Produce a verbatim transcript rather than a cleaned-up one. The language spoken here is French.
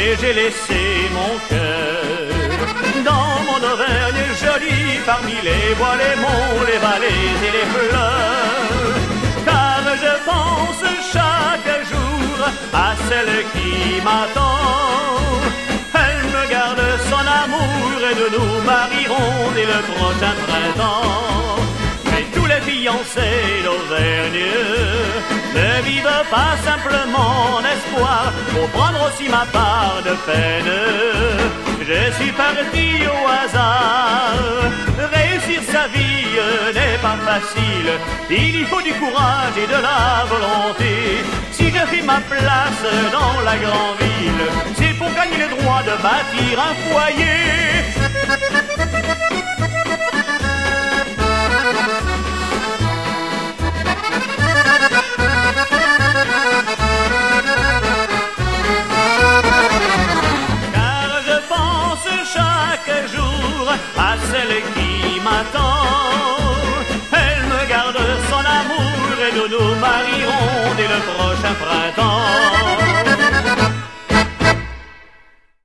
et j'ai laissé mon cœur dans mon Auvergne jolie, parmi les bois, les monts, les vallées et les fleurs. Car je pense chaque jour à celle qui m'attend. Elle me garde son amour et nous nous marierons dès le prochain printemps. Mais tous les fiancés d'Auvergne ne vivent pas simplement en espoir, pour prendre aussi ma part de peine. Je suis parti au hasard. Réussir sa vie n'est pas facile. Il y faut du courage et de la volonté. Si je fais ma place dans la grande ville, c'est pour gagner le droit de bâtir un foyer. Chaque jour à celle qui m'attend. Elle me garde son amour et nous nous marierons dès le prochain printemps.